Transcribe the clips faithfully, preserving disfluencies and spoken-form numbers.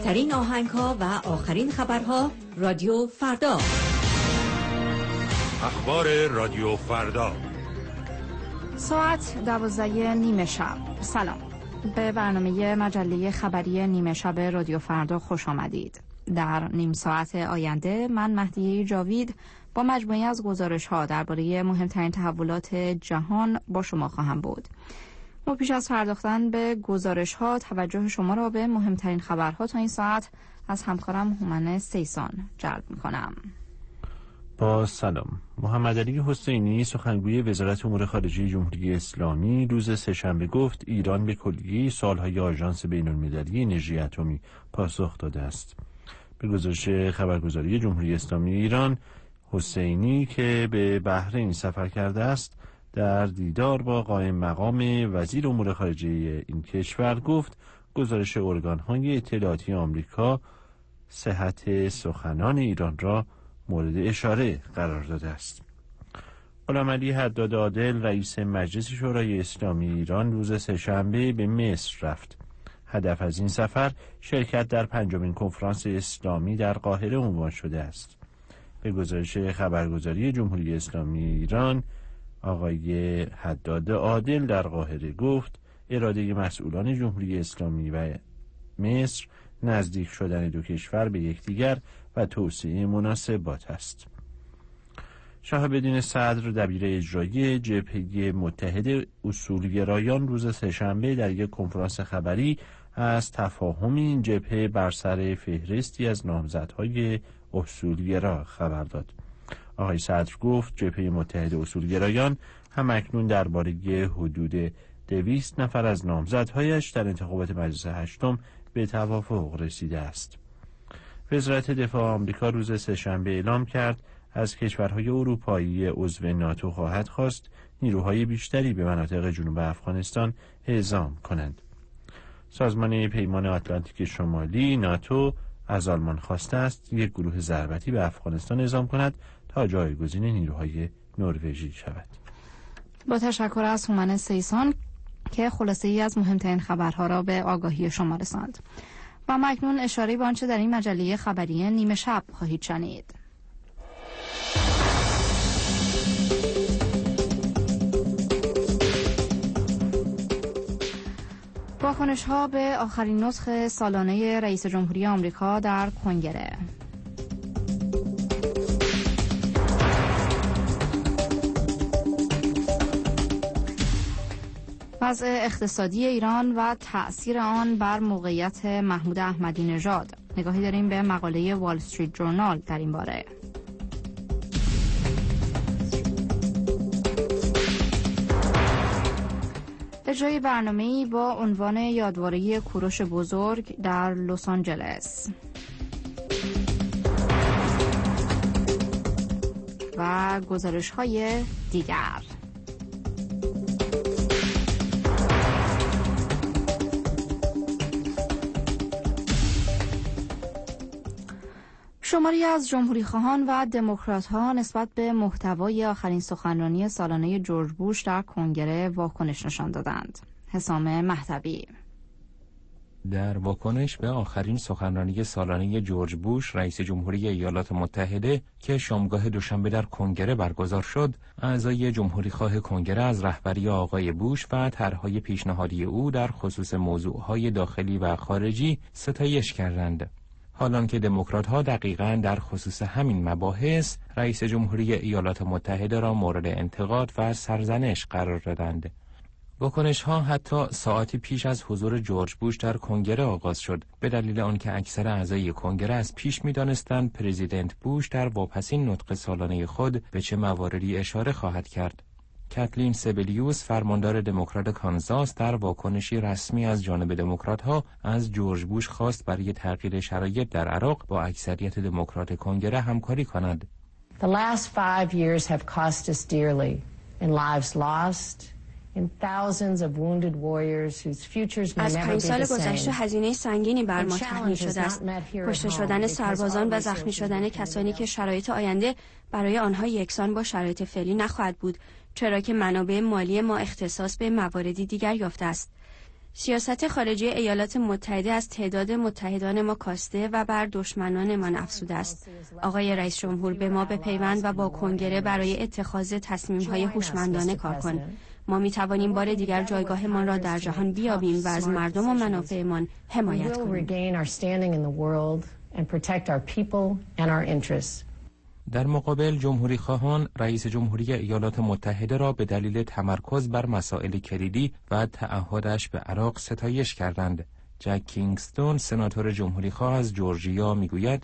بهترین آهنگ‌ها و آخرین خبرها رادیو فردا. اخبار رادیو فردا. ساعت دوازده نیمه شب. سلام. به برنامه مجله خبری نیمه شب رادیو فردا خوش آمدید. در نیم ساعت آینده من مهدی جاوید با مجموعی از گزارش‌ها درباره مهمترین تحولات جهان با شما خواهم بود. ما پیش از پرداختن به گزارش‌ها توجه شما را به مهمترین خبرها تا این ساعت از همکارم هومن سیسان جلب می‌کنم. با سلام. محمد علی حسینی سخنگوی وزارت امور خارجه جمهوری اسلامی روز سه‌شنبه گفت ایران به کلیه سالهای آژانس بین‌المللی انرژی اتمی پاسخ داده است. به گزارش خبرگزاری جمهوری اسلامی ایران، حسینی که به بحرین سفر کرده است در دیدار با قائم مقام وزیر امور خارجه این کشور گفت گزارش ارگان‌های اطلاعاتی آمریکا صحت سخنان ایران را مورد اشاره قرار داده است. غلامعلی حداد عادل رئیس مجلس شورای اسلامی ایران روز سه‌شنبه به مصر رفت. هدف از این سفر شرکت در پنجمین کنفرانس اسلامی در قاهره عنوان شده است. به گزارش خبرگزاری جمهوری اسلامی ایران، آقای حداد عادل در قاهره گفت اراده مسئولان جمهوری اسلامی و مصر نزدیک شدن دو کشور به یکدیگر و توسعه مناسبات است. شهاب‌الدین صدر دبیر اجرایی جبهه متحد اصولگرایان روز سه‌شنبه در یک کنفرانس خبری از تفاهم این جبهه بر سر فهرستی از نامزدهای اصولگرا خبر داد. آقای صدر گفت جبهه متحد اصولگرایان هم اکنون درباره حدود دویست نفر از نامزدهایش در انتخابات مجلس هشتم به توافق رسیده است. وزارت دفاع آمریکا روز سه‌شنبه اعلام کرد از کشورهای اروپایی عضو ناتو خواهد خواست نیروهای بیشتری به مناطق جنوب افغانستان اعزام کنند. سازمان پیمان آتلانتیک شمالی ناتو از آلمان خواسته است یک گروه ضربتی به افغانستان اعزام کند تا جایگزین نیروهای نروژی شود. با تشکر از هومن سیسان که خلاصه ای از مهمترین خبرها را به آگاهی شما رساند. و ما اکنون اشاره به آنچه در این مجله خبری نیمه شب خواهید شنید. واکنش‌ها به آخرین نسخه سالانه رئیس جمهوری آمریکا در کنگره. وضع اقتصادی ایران و تأثیر آن بر موقعیت محمود احمدی نژاد. نگاهی داریم به مقاله وال استریت جورنال در این باره. اجرای برنامه‌ای با عنوان یادواره کوروش بزرگ در لس آنجلس. و گزارش‌های دیگر. شماری از جمهوری خواهان و دموکرات ها نسبت به محتوای آخرین سخنرانی سالانه جورج بوش در کنگره واکنش نشان دادند. حسام مهدوی. در واکنش به آخرین سخنرانی سالانه جورج بوش رئیس جمهوری ایالات متحده که شامگاه دوشنبه در کنگره برگزار شد، اعضای جمهوری خواه کنگره از رهبری آقای بوش و طرحهای پیشنهادی او در خصوص موضوعهای داخلی و خارجی ستایش کردند. حالان که دموکرات‌ها دقیقاً در خصوص همین مباحث رئیس جمهوری ایالات متحده را مورد انتقاد و سرزنش قرار دادند. واکنش‌ها حتی ساعتی پیش از حضور جورج بوش در کنگره آغاز شد، به دلیل آنکه اکثر اعضای کنگره از پیش می‌دانستند پرزیدنت بوش در واپسین نطق سالانه خود به چه مواردی اشاره خواهد کرد. کاتلین سبلیوس فرماندار دموکرات کانزاس در واکنشی رسمی از جانب دموکرات‌ها از جورج بوش خواست برای تغییر شرایط در عراق با اکثریت دموکرات کنگره همکاری کند. The last five years have cost us dearly in lives lost, in thousands of wounded warriors whose futures may never be the same. از پنج سال گذشته هزینه سنگینی بر ما تحمیل شده است. کشته شدن سربازان و زخمی شدن کسانی که شرایط آینده برای آنها یکسان با شرایط فعلی نخواهد بود، چرا که منابع مالی ما اختصاص به مواردی دیگر یافته است. سیاست خارجی ایالات متحده از تعداد متحدان ما کاسته و بر دشمنان ما افزوده است. آقای رئیس جمهور، به ما بپیوند و با کنگره برای اتخاذ تصمیم‌های هوشمندانه کار کن. ما می توانیم بار دیگر جایگاهمان را در جهان بیابیم و از مردم و منافعمان حمایت کنیم. در مقابل جمهوری خواهان رئیس جمهوری ایالات متحده را به دلیل تمرکز بر مسائل کلیدی و تعهدش به عراق ستایش کردند. جک کینگستون، سناتور جمهوری خواه از جورجیا، میگوید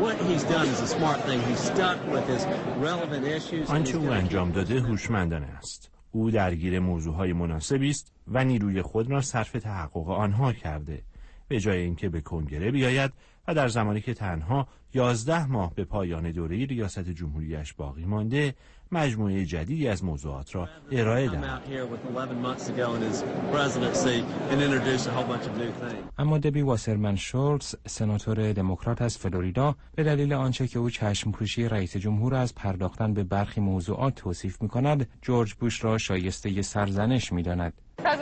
آنچه او انجام داده هوشمندانه است. او درگیر موضوعهای مناسبی است و نیروی خود را صرف تحقق آنها کرده، به جای اینکه به کنگره بیاید و در زمانی که تنها یازده ماه به پایان دوره ریاست جمهوریش باقی مانده مجموعه جدیدی از موضوعات را ارائه دهد. اما دبی واسرمن شولتز، سناتور دموکرات از فلوریدا، به دلیل آنچه که او چشم‌پوشی رئیس جمهور از پرداختن به برخی موضوعات توصیف می‌کند، جورج بوش را شایسته سرزنش می‌داند.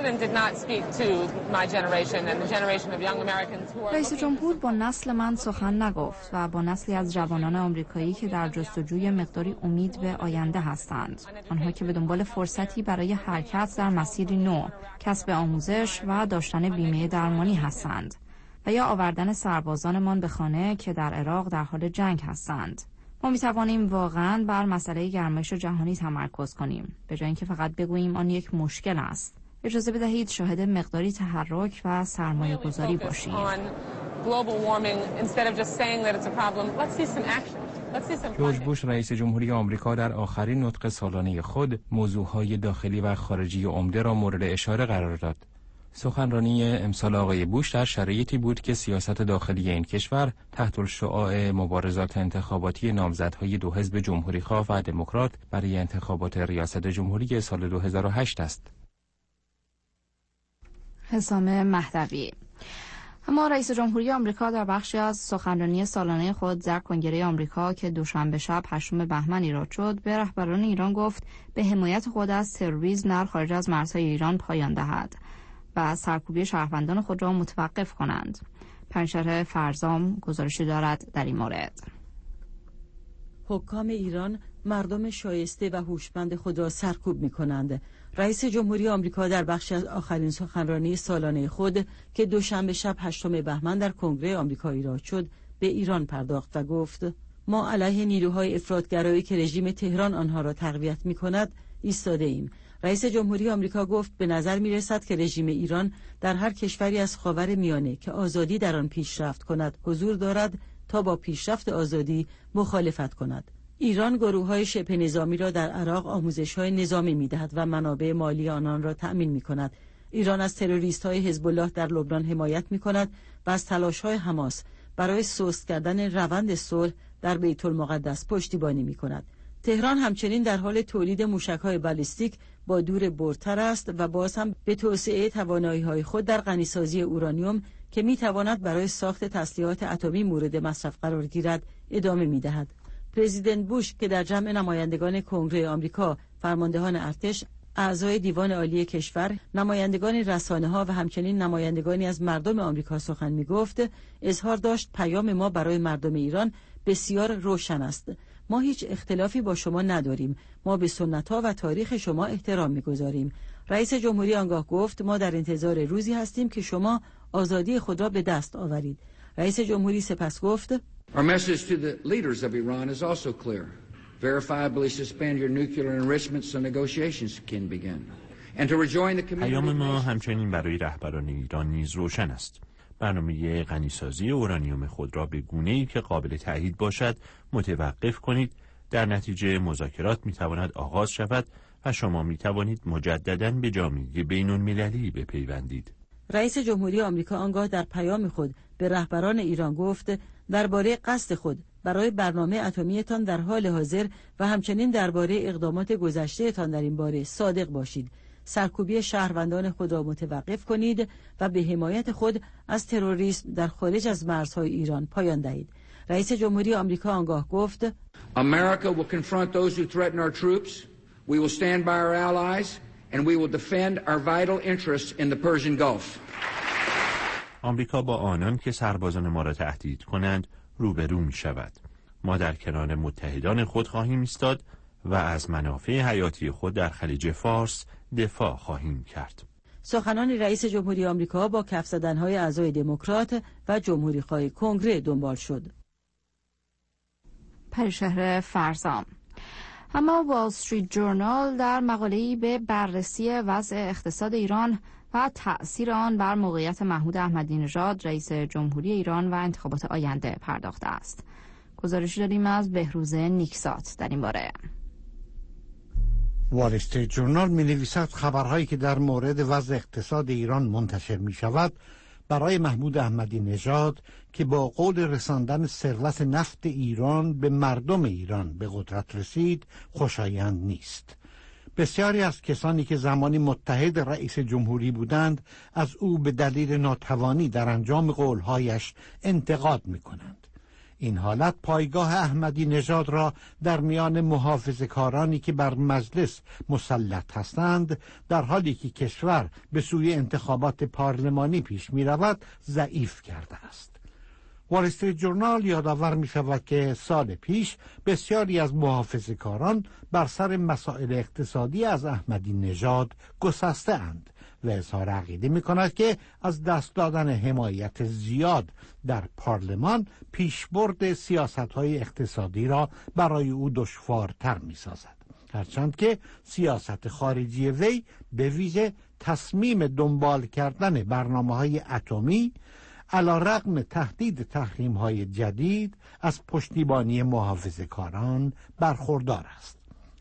رئیس جمهور با نسل من سخن نگفت و با نسلی از جوانان آمریکایی که در جستجوی مقداری امید به آینده هستند. آنها که به دنبال فرصتی برای حرکت در مسیری نو، کسب آموزش و داشتن بیمه درمانی هستند و یا آوردن سربازانمان به خانه که در عراق در حال جنگ هستند. ما می توانیم واقعاً بر مسئله گرمایش جهانی تمرکز کنیم، به جای اینکه فقط بگوییم آن یک مشکل است. اجازه بدهید شاهد مقداری تحرک و سرمایه گذاری باشیم. جورج بوش رئیس جمهوری آمریکا در آخرین نطق سالانه خود موضوعهای داخلی و خارجی عمده را مورد اشاره قرار داد. سخنرانی امسال آقای بوش در شرایطی بود که سیاست داخلی این کشور تحت الشعاع مبارزات انتخاباتی نامزدهای دو حزب جمهوری‌خواه و دموکرات برای انتخابات ریاست جمهوری سال دو هزار و هشت است. حسام مهدوی. اما رئیس جمهوری آمریکا در بخشی از سخنرانی سالانه خود در کنگره آمریکا که دوشنبه شب هشتم بهمن ایراد شد، به رهبران ایران گفت به حمایت خود از تروریسم در خارج از مرزهای ایران پایان دهد و سرکوبی شهروندان خود را متوقف کنند. پنجشنبه فرزام گزارشی دارد در این مورد. حکام ایران مردم شایسته و هوشمند خود را سرکوب می کنند. رئیس جمهوری آمریکا در بخش از آخرین سخنرانی سالانه خود که دوشنبه شب هشتم بهمن در کنگره آمریکا ایراد شد، به ایران پرداخت و گفت ما علیه نیروهای افراطگرایی که رژیم تهران آنها را تقویت می کند ایستاده ایم. رئیس جمهوری آمریکا گفت به نظر می رسد که رژیم ایران در هر کشوری از خاور میانه که آزادی در آن پیشرفت کند حضور دارد تا با پیشرفت آزادی مخالفت کند. ایران گروه‌های شبه نظامی را در عراق آموزش‌های نظامی می‌دهد و منابع مالی آنان را تأمین می‌کند. ایران از تروریست‌های حزب الله در لبنان حمایت می‌کند و از تلاش‌های حماس برای سست کردن روند صلح در بیت المقدس پشتیبانی می‌کند. تهران همچنین در حال تولید موشک‌های بالستیک با دور بردتر است و باز هم به توسعه توانایی‌های خود در غنیسازی اورانیوم که می‌تواند برای ساخت تسلیحات اتمی مورد مصرف قرار گیرد ادامه می‌دهد. پرزیدنت بوش که در جمع نمایندگان کنگره آمریکا، فرماندهان ارتش، اعضای دیوان عالی کشور، نمایندگان رسانه‌ها و همچنین نمایندگانی از مردم آمریکا سخن می‌گفت، اظهار داشت پیام ما برای مردم ایران بسیار روشن است. ما هیچ اختلافی با شما نداریم. ما به سنت‌ها و تاریخ شما احترام می‌گذاریم. رئیس جمهوری آنگاه گفت ما در انتظار روزی هستیم که شما آزادی خود را به دست آورید. رئیس جمهوری سپس گفت Our message to the leaders of Iran is also clear. Verifiably suspend your nuclear enrichment so negotiations can begin. And to rejoin the community. پیام ما همچنین برای رهبران ایران نیز روشن است. برنامه غنیسازی اورانیوم خود را به گونه‌ای که قابل تأیید باشد متوقف کنید. در نتیجه مذاکرات می‌تواند آغاز شود و شما می‌توانید مجدداً به جامعه بین‌المللی بپیوندید. رئیس جمهوری آمریکا آنگاه در پیام خود به رهبران ایران گفت درباره قصد خود برای برنامه اتمی‌تان در حال حاضر و همچنین درباره اقدامات گذشته‌تان در این باره صادق باشید. سرکوبی شهروندان خود را متوقف کنید و به حمایت خود از تروریسم در خارج از مرزهای ایران پایان دهید. رئیس جمهوری آمریکا آنگاه گفت America will confront those who threaten our troops. We will stand by our allies and we will defend our vital interests in the Persian Gulf. آمریکا با آنان که سربازان ما را تهدید کنند روبرو می شود. ما در کنار متحدان خود خواهیم ایستاد و از منافع حیاتی خود در خلیج فارس دفاع خواهیم کرد. سخنان رئیس جمهوری آمریکا با کف زدن‌های اعضای دموکرات و جمهوری‌خواه کنگره دنبال شد. پریشهر فرزام. اما وال استریت جورنال در مقاله‌ای به بررسی وضع اقتصاد ایران و تأثیر آن بر موقعیت محمود احمدی نژاد رئیس جمهوری ایران و انتخابات آینده پرداخته است. گزارشی داریم از بهروز نیکزاد در این باره. وال استریت جورنال می نویسد خبرهایی که در مورد وضع اقتصاد ایران منتشر می شود برای محمود احمدی نژاد که با قول رساندن ثروت نفت ایران به مردم ایران به قدرت رسید خوشایند نیست. بسیاری از کسانی که زمانی متحد رئیس جمهوری بودند از او به دلیل ناتوانی در انجام قولهایش انتقاد می کنند. این حالت پایگاه احمدی نژاد را در میان محافظه‌کارانی که بر مجلس مسلط هستند در حالی که کشور به سوی انتخابات پارلمانی پیش می رود ضعیف کرده است. وال استریت جورنال یادآور می شود که سال پیش بسیاری از محافظه‌کاران بر سر مسائل اقتصادی از احمدی نژاد گسسته اند و اظهار عقیده می کند که از دست دادن حمایت زیاد در پارلمان پیشبرد سیاست‌های اقتصادی را برای او دشوارتر می سازد. هرچند که سیاست خارجی وی به ویژه تصمیم دنبال کردن برنامه‌های اتمی علی‌رغم تهدید تحریم‌های جدید از پشتیبانی محافظه‌کاران برخوردار است.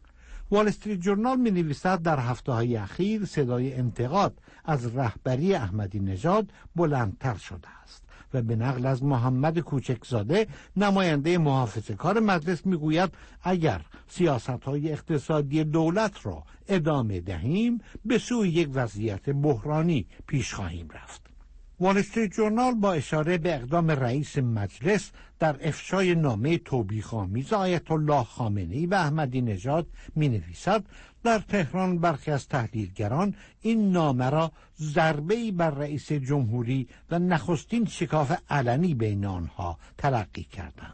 وال استریت جورنال می نویسد در هفته‌های اخیر صدای انتقاد از رهبری احمدی نژاد بلندتر شده است و به نقل از محمد کوچکزاده نماینده محافظه‌کار مجلس می گوید اگر سیاست‌های اقتصادی دولت را ادامه دهیم به سوی یک وضعیت بحرانی پیش خواهیم رفت. وال استریت جورنال با اشاره به اقدام رئیس مجلس در افشای نامه توبیخ‌آمیز آیت الله خامنه‌ای و احمدی نژاد می نویسد در تهران برخی از تحلیلگران این نامه را ضربه‌ای بر رئیس جمهوری و نخستین شکاف علنی بین آنها تلقی کردند.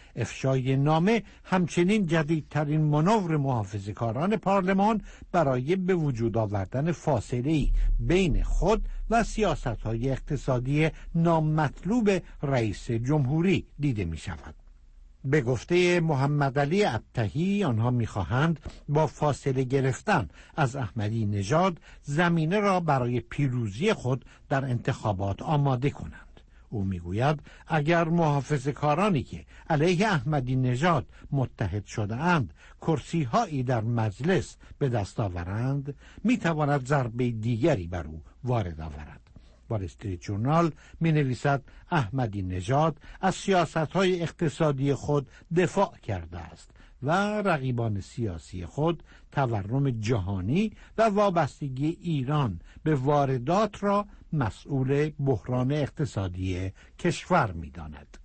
افشای نامه همچنین جدیدترین مانور محافظه‌کاران پارلمان برای به وجود آوردن فاصله‌ای بین خود و سیاست‌های اقتصادی نامطلوب رئیس جمهوری دیده می شود. به گفته محمد علی ابطحی آنها می‌خواهند با فاصله گرفتن از احمدی نژاد زمینه را برای پیروزی خود در انتخابات آماده کنند. او میگوید اگر محافظه‌کارانی که علیه احمدی نژاد متحد شده اند کرسی هایی در مجلس به دست آورند میتواند ضربه دیگری بر او وارد آورد. وال استریت جورنال می نویسد احمدی نژاد از سیاست‌های اقتصادی خود دفاع کرده است و رقیبان سیاسی خود تورم جهانی و وابستگی ایران به واردات را مسئول بحران اقتصادی کشور می‌داند.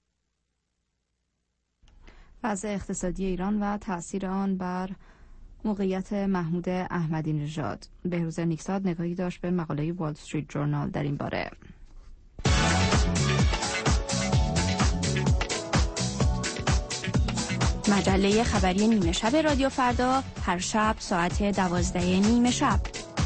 وضع اقتصادی ایران و تأثیر آن بر موقعیت محمود احمدی نژاد. بهروز نیکزاد نگاهی داشت به مقاله وال استریت جورنال در این باره. مجله خبری نیمه شب رادیو فردا هر شب ساعت دوازده نیمه شب.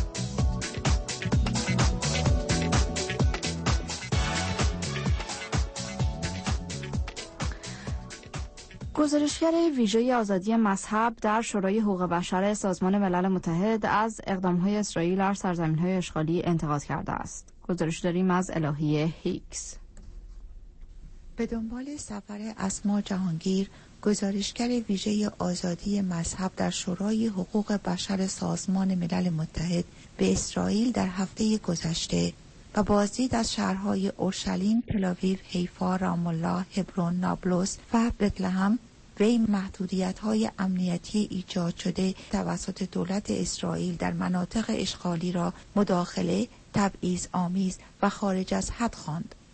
گزارشگر ویژه آزادی مذهب در شورای حقوق بشر سازمان ملل متحد از اقدام‌های اسرائیل در سرزمین‌های اشغالی انتقاد کرده است. گزارش داریم از الهی هیکس. به دنبال سفر اسما جهانگیر، گزارشگر ویژه آزادی مذهب در شورای حقوق بشر سازمان ملل متحد به اسرائیل در هفته گذشته و بازدید از شهرهای اورشلیم، تل‌آویو، حیفا، رام الله، هبرون، نابلس و بتلهم وی محدودیت‌های امنیتی ایجاد شده توسط دولت اسرائیل در مناطق اشغالی را مداخله، تبعیض آمیز و خارج از حد خواند.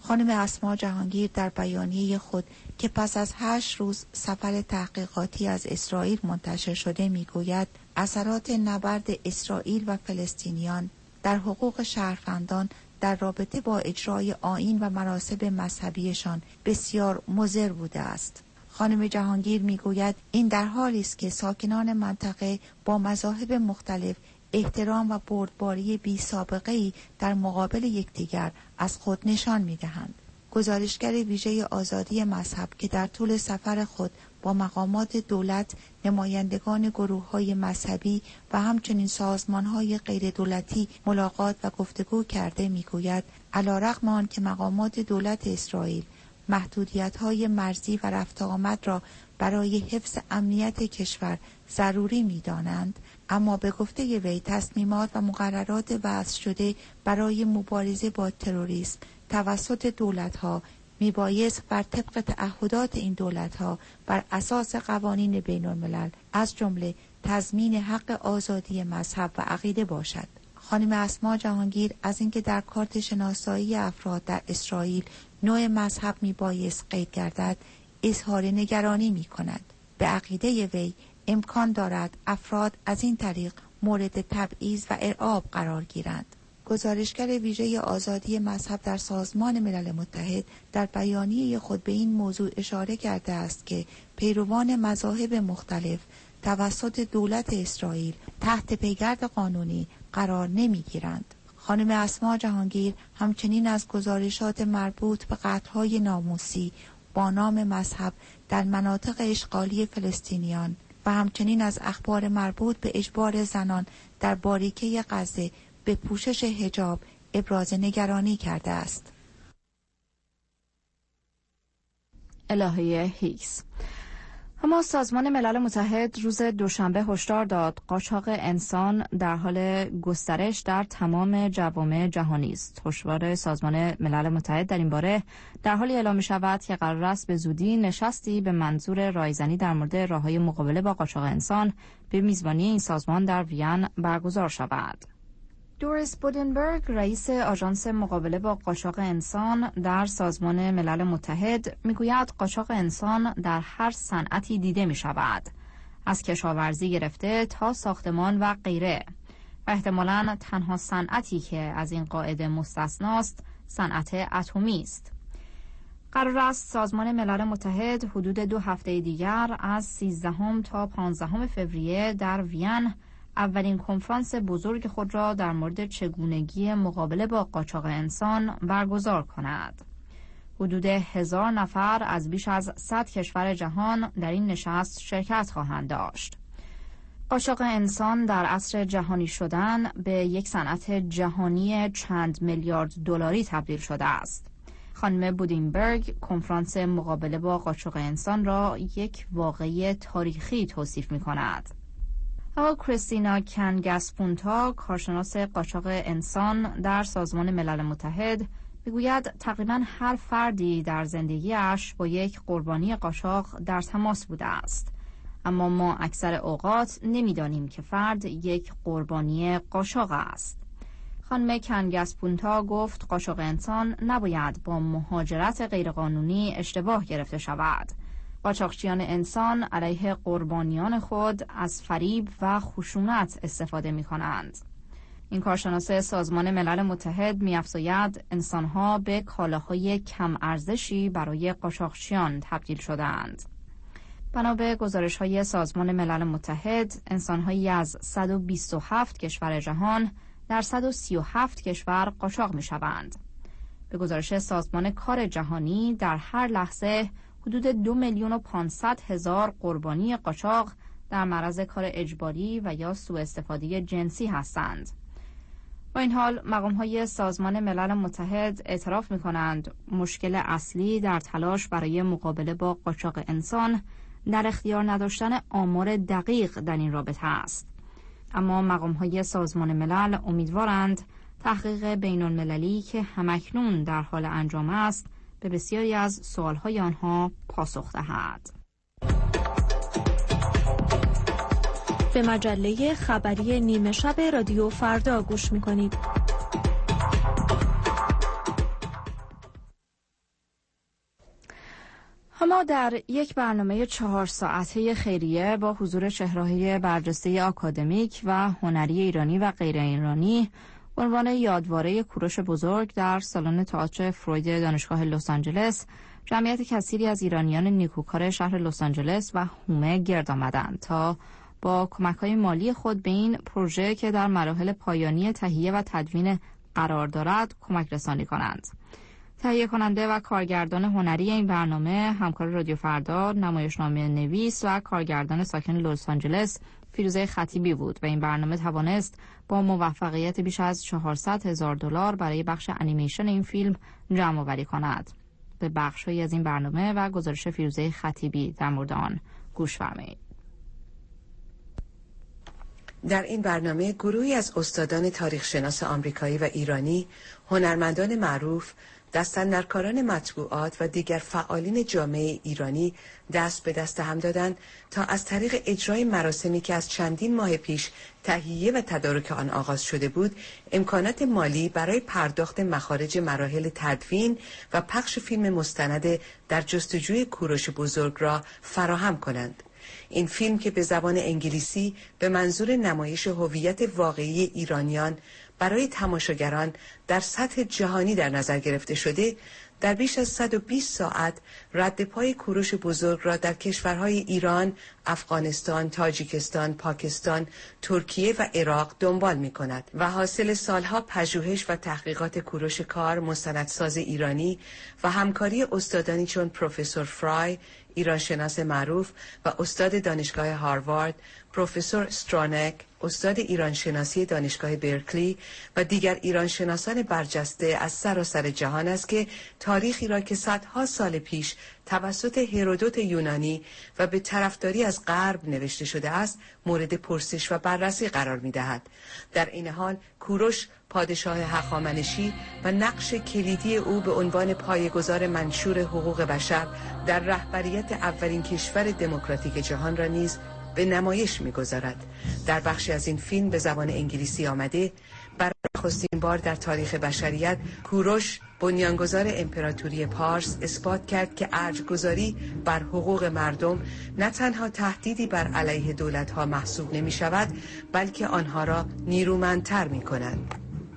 خانم اسما جهانگیر در بیانیه خود که پس از هشت روز سفر تحقیقاتی از اسرائیل منتشر شده میگوید اثرات نبرد اسرائیل و فلسطینیان در حقوق شهروندان در رابطه با اجرای آیین و مراسم مذهبیشان بسیار مضر بوده است. خانم جهانگیر میگوید این در حالی است که ساکنان منطقه با مذاهب مختلف احترام و بردباری بی سابقه‌ای در مقابل یکدیگر از خود نشان می‌دهند. گزارشگر ویژه آزادی مذهب که در طول سفر خود با مقامات دولت، نمایندگان گروه‌های مذهبی و همچنین سازمان‌های غیردولتی ملاقات و گفتگو کرده می‌گوید علی‌رغم آنکه مقامات دولت اسرائیل محدودیت‌های مرزی و رفت آمد را برای حفظ امنیت کشور ضروری می‌دانند، اما به گفته وی تصمیمات و مقررات وضع شده برای مبارزه با تروریسم توسط دولت‌ها میبایست بر طبق تعهدات این دولت‌ها بر اساس قوانین بین‌الملل از جمله تضمین حق آزادی مذهب و عقیده باشد. خانم اسما جهانگیر از اینکه در کارت شناسایی افراد در اسرائیل نوع مذهب میبایست قید گردد اظهار نگرانی می‌کند. به عقیده وی امکان دارد افراد از این طریق مورد تبعیض و ارعاب قرار گیرند. گزارشگر ویژه آزادی مذهب در سازمان ملل متحد در بیانیه خود به این موضوع اشاره کرده است که پیروان مذاهب مختلف توسط دولت اسرائیل تحت پیگرد قانونی قرار نمی‌گیرند. خانم اسما جهانگیر همچنین از گزارشات مربوط به قتل‌های ناموسی با نام مذهب در مناطق اشغالی فلسطینیان و همچنین از اخبار مربوط به اجبار زنان در باریکه غزه به پوشش حجاب ابراز نگرانی کرده است. الهه هیکس. اما سازمان ملل متحد روز دوشنبه هشدار داد قاچاق انسان در حال گسترش در تمام جوامع جهانی است. هشدار سازمان ملل متحد در این باره در حالی اعلام شود که قرار است به زودی نشستی به منظور رایزنی در مورد راه‌های مقابله با قاچاق انسان به میزبانی این سازمان در وین برگزار شود. دوریس بودنبرگ، رئیس آژانس مقابله با قاچاق انسان در سازمان ملل متحد، میگوید قاچاق انسان در هر صنعتی دیده می شود، از کشاورزی گرفته تا ساختمان و غیره، و احتمالاً تنها صنعتی که از این قاعده مستثناست صنعت اتمی است. قرار است سازمان ملل متحد حدود دو هفته دیگر از سیزدهم تا پانزدهم فوریه در وین اولین کنفرانس بزرگ خود را در مورد چگونگی مقابله با قاچاق انسان برگزار کند. حدود هزار نفر از بیش از صد کشور جهان در این نشست شرکت خواهند داشت. قاچاق انسان در عصر جهانی شدن به یک صنعت جهانی چند میلیارد دلاری تبدیل شده است. خانم بودینبرگ کنفرانس مقابله با قاچاق انسان را یک واقعه تاریخی توصیف می‌کند. اما کریستینا کنگاسپونتا، کارشناس قاچاق انسان در سازمان ملل متحد، میگوید تقریباً هر فردی در زندگیش با یک قربانی قاچاق در تماس بوده است، اما ما اکثر اوقات نمیدانیم که فرد یک قربانی قاچاق است. خانم کنگاسپونتا گفت قاچاق انسان نباید با مهاجرت غیرقانونی اشتباه گرفته شود. قاچاقچیان انسان علیه قربانیان خود از فریب و خشونت استفاده می کنند. این کارشناس سازمان ملل متحد می افزاید انسانها به کالاهای کم ارزشی برای قاچاقچیان تبدیل شدند. بنا به گزارش‌های سازمان ملل متحد، انسانهایی از صد و بیست و هفت کشور جهان در صد و سی و هفت کشور قاچاق می شوند. به گزارش سازمان کار جهانی در هر لحظه حدود دو میلیون و پانصد هزار قربانی قاچاق در معرض کار اجباری و یا سوء استفاده جنسی هستند. با این حال مقام‌های سازمان ملل متحد اعتراف می‌کنند مشکل اصلی در تلاش برای مقابله با قاچاق انسان در اختیار نداشتن آمار دقیق در این رابطه است. اما مقام‌های سازمان ملل امیدوارند تحقیق بین‌المللی که همکنون در حال انجام است به بسیاری از سوالهای آنها پاسخ دهد. به مجله خبری نیمه شب رادیو فردا گوش می‌کنید. اما در یک برنامه چهار ساعته خیریه با حضور چهره‌های برجسته آکادمیک و هنری ایرانی و غیر ایرانی عنوان یادواره کوروش بزرگ در سالن تئاتر فروید دانشگاه لس آنجلس، جمعیت کثیری از ایرانیان نیکوکار شهر لس آنجلس و هومه گرد آمدند تا با کمک‌های مالی خود به این پروژه که در مراحل پایانی تهیه و تدوین قرار دارد کمک رسانی کنند. تهیه کننده و کارگردان هنری این برنامه همکار رادیو فردا، نمایشنامه نویس و کارگردان ساکن لس آنجلس فیروزه خطیبی بود و این برنامه توانست با موفقیت بیش از چهارصد هزار دلار برای بخش انیمیشن این فیلم جمع آوری کند. به بخش‌هایی از این برنامه و گزارش فیروزه خطیبی در مورد آن گوش فرمایید. در این برنامه گروهی از استادان تاریخشناس آمریکایی و ایرانی، هنرمندان معروف، دستاندرکاران مطبوعات و دیگر فعالین جامعه ایرانی دست به دست هم دادند تا از طریق اجرای مراسمی که از چندین ماه پیش تهیه و تدارک آن آغاز شده بود، امکانات مالی برای پرداخت مخارج مراحل تدوین و پخش فیلم مستند در جستجوی کوروش بزرگ را فراهم کنند. این فیلم که به زبان انگلیسی به منظور نمایش هویت واقعی ایرانیان برای تماشاگران در سطح جهانی در نظر گرفته شده، در بیش از صد و بیست ساعت رد پای کوروش بزرگ را در کشورهای ایران، افغانستان، تاجیکستان، پاکستان، ترکیه و عراق دنبال می کند و حاصل سالها پژوهش و تحقیقات کوروش کار، مستندساز ایرانی و همکاری استادانی چون پروفسور فرای، ایرانشناس معروف و استاد دانشگاه هاروارد، پروفسور استرانک، استاد ایرانشناسی دانشگاه برکلی و دیگر ایرانشناسان برجسته از سراسر جهان است که تاریخی را که صدها سال پیش توسط هرودوت یونانی و به طرفداری از غرب نوشته شده است مورد پرسش و بررسی قرار می دهد. در این حال کوروش پادشاه هخامنشی و نقش کلیدی او به عنوان پایه‌گذار منشور حقوق بشر در رهبریت اولین کشور دموکراتیک جهان را نیز به نمایش می‌گذارد. در بخشی از این فیلم به زبان انگلیسی آمده، برای نخستین بار در تاریخ بشریت کوروش، بنیانگذار امپراتوری پارس، اثبات کرد که ارج‌گذاری بر حقوق مردم نه تنها تهدیدی بر علیه دولت‌ها محسوب نمی‌شود، بلکه آنها را نیرومندتر می‌کند.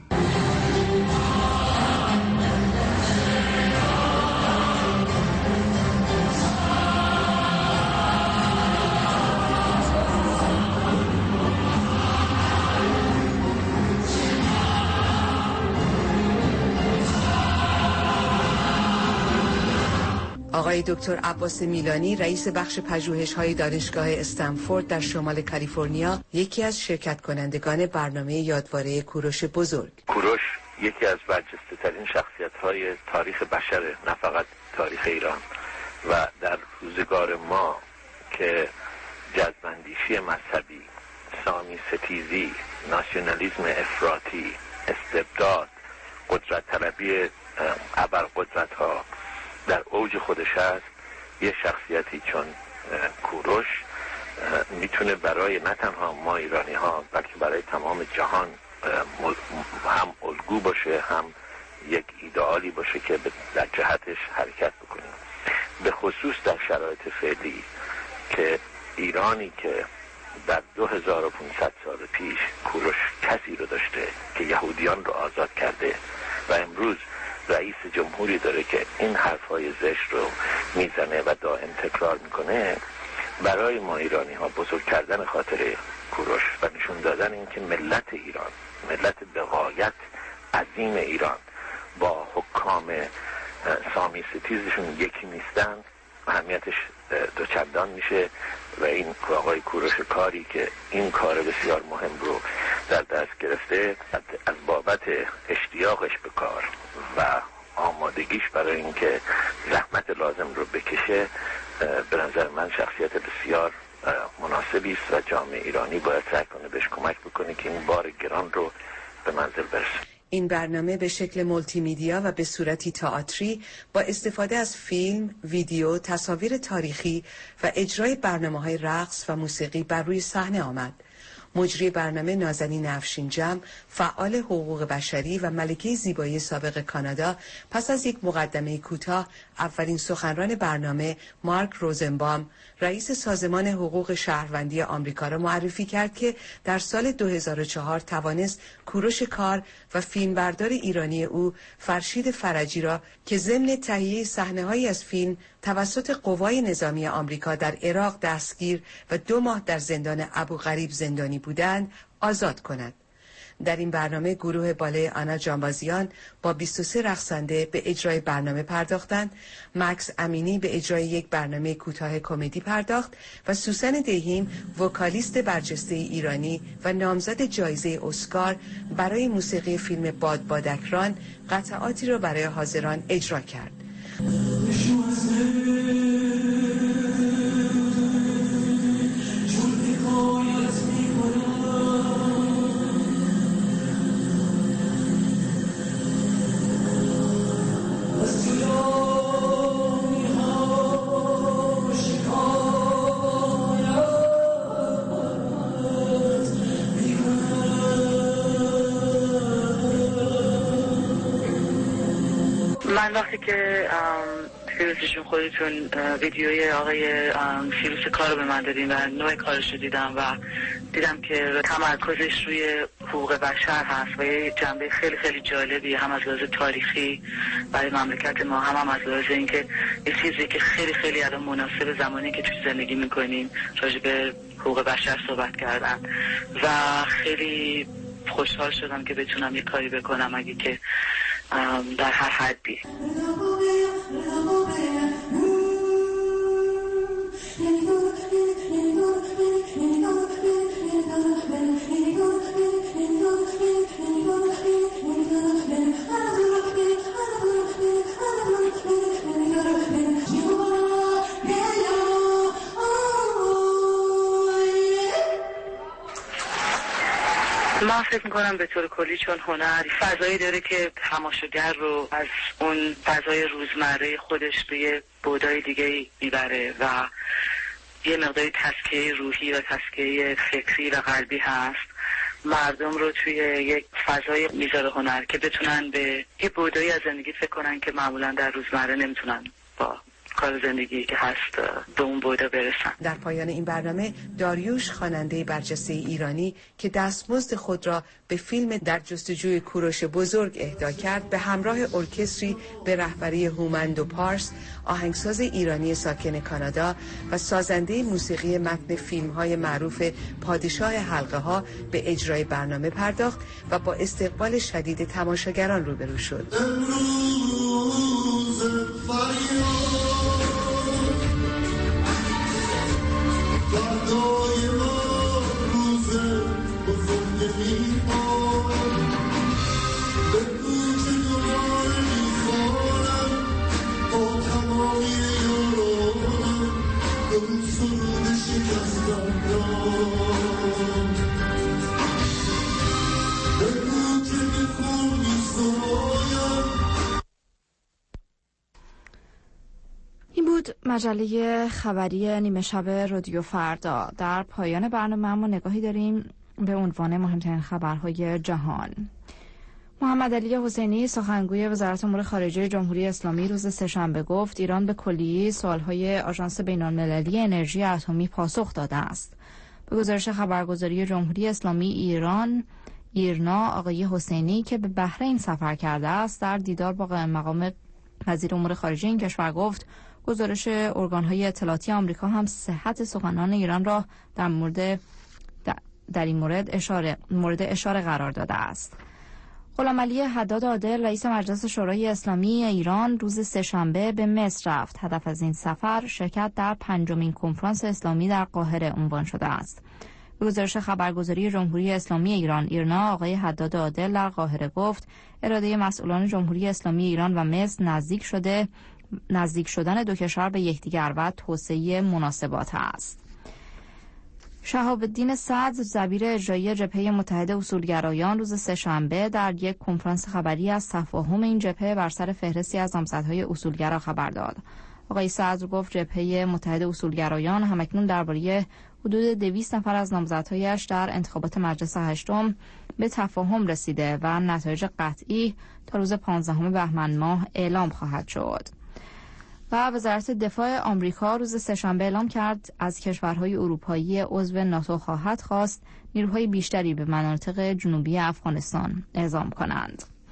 آقای دکتر عباس میلانی، رئیس بخش پژوهش‌های دانشگاه استنفورد در شمال کالیفرنیا، یکی از شرکت کنندگان برنامه یادواره کوروش بزرگ. کوروش یکی از برجسته‌ترین شخصیت‌های تاریخ بشر، نه فقط تاریخ ایران، و در روزگار ما که جذب‌اندیشی مذهبی، سامی ستیزی، ناسیونالیسم افراطی، استبداد، قدرت طلبی ابرقدرت‌ها در اوج خودش است، یه شخصیتی چون کوروش میتونه برای نه تنها ما ایرانی ها بلکه برای تمام جهان هم الگو باشه، هم یک ایدئالی باشه که در جهتش حرکت بکنیم. به خصوص در شرایط فعلی که ایرانی که در دو هزار و پانصد سال پیش کوروش کسی رو داشته که یهودیان رو آزاد کرده و امروز رئیس جمهوری داره که این حرفای زشت رو میزنه و دائم تکرار میکنه، برای ما ایرانی ها بزرگ کردن خاطر کوروش و نشون دادن این که ملت ایران، ملت به غایت عظیم ایران با حکام سامی ستیزشون یکی نیستن، اهمیتش دوچندان میشه و این آقای کوروش کاری که این کار بسیار مهم رو در دست گرفته، از بابت اشتیاقش به کار و آمادگیش برای اینکه زحمت لازم رو بکشه، به نظر من شخصیت بسیار مناسبی است و جامعه ایرانی باید سعی کنه بهش کمک بکنه که این بار گران رو به منزل برسه. این برنامه به شکل مولتی میدیا و به صورتی تئاتری با استفاده از فیلم، ویدیو، تصاویر تاریخی و اجرای برنامه‌های رقص و موسیقی بر روی صحنه آمد. مجری برنامه نازنین افشین‌جم، فعال حقوق بشری و ملکه زیبایی سابق کانادا، پس از یک مقدمه کوتاه اولین سخنران برنامه مارک روزنبام، رئیس سازمان حقوق شهروندی آمریکا را معرفی کرد که در سال دو هزار و چهار توانست کوروش کار و فیلمبردار ایرانی او فرشید فرجی را که ضمن تهیه صحنه‌هایی از فیلم توسط قوای نظامی آمریکا در عراق دستگیر و دو ماه در زندان ابوغریب زندانی بودند آزاد کند. در این برنامه گروه بالای آنا جانبازیان با بیست و سه رقصنده به اجرای برنامه پرداختند، مکس امینی به اجرای یک برنامه کوتاه کمدی پرداخت و سوسن دهیم وکالیست برجسته ایرانی و نامزد جایزه اسکار برای موسیقی فیلم باد بادکران قطعاتی را برای حاضران اجرا کرد. من وقتی که فیروزشون خودتون ویدیوی آقای فیروز کار رو به من دادیم و نوع کارش رو دیدم و دیدم که تمرکزش روی حقوق بشر هست و یه جنبه خیلی خیلی جالبی هم از لحاظ تاریخی برای مملکت ما، هم هم از لحاظ اینکه یه چیزی که خیلی خیلی الان مناسب زمانی که توی زندگی میکنیم راجع به حقوق بشر صحبت کردن و خیلی خوشحال شدم که بتونم یه کاری بکنم اگه که در هر حدی. من فکر میکنم به طور کلی چون هنر فضایی داره که تماشاگر رو از اون فضای روزمره خودش به یه بعدای دیگه میبره و یه مقداری تسکیه روحی و تسکیه فکری و قلبی هست، مردم رو توی یک فضای میذاره هنر که بتونن به یه بعدایی از زندگی فکر کنن که معمولا در روزمره نمیتونن با کار زندگی که هست به اون بوده برسن. در پایان این برنامه داریوش خواننده برجسته ایرانی که دستمزد خود را به فیلم در جستجوی کوروش بزرگ اهدا کرد به همراه ارکستری به رهبری هومندو پارس، آهنگساز ایرانی ساکن کانادا و سازنده موسیقی متن فیلم‌های معروف پادشاه حلقه ها به اجرای برنامه پرداخت و با استقبال شدید تماشاگران روبرو شد. این بود مجله خبری نیمه شب رادیو فردا. در پایان برنامه اما نگاهی داریم به عنوان مهمترین خبرهای جهان. محمد علی حسینی سخنگوی وزارت امور خارجه جمهوری اسلامی روز سه‌شنبه گفت ایران به کلیه سوالهای آژانس بین‌المللی انرژی اتمی پاسخ داده است. به گزارش خبرگزاری جمهوری اسلامی ایران ایرنا، آقای حسینی که به بحرین سفر کرده است در دیدار با مقام وزیر امور خارجه این کشور گفت گزارش ارگان‌های اطلاعاتی آمریکا هم صحت سخنان ایران را در مورد در این مورد اشاره مورد اشاره قرار داده است. غلامعلی حداد عادل رئیس مجلس شورای اسلامی ایران روز سه‌شنبه به مصر رفت. هدف از این سفر شرکت در پنجمین کنفرانس اسلامی در قاهره عنوان شده است. به گزارش خبرگزاری جمهوری اسلامی ایران ایرنا، آقای حداد عادل در قاهره گفت اراده مسئولان جمهوری اسلامی ایران و مصر نزدیک شده نزدیک شدن دو کشور به یکدیگر و توسعه مناسبات است. شهاب الدین صدر دبیر اجرایی جبهه متحد اصولگرایان روز سه‌شنبه در یک کنفرانس خبری از تفاهم این جبهه بر سر فهرستی از نامزدهای اصولگرا خبر داد. آقای صدر گفت جبهه متحد اصولگرایان همکنون درباره حدود دویست نفر از نامزدهایش در انتخابات مجلس هشتم به تفاهم رسیده و نتایج قطعی تا روز پانزدهم بهمن ماه اعلام خواهد شد. و وزارت دفاع آمریکا روز سه‌شنبه اعلام کرد از کشورهای اروپایی عضو ناتو خواهد خواست نیروهای بیشتری به مناطق جنوبی افغانستان اعزام کنند.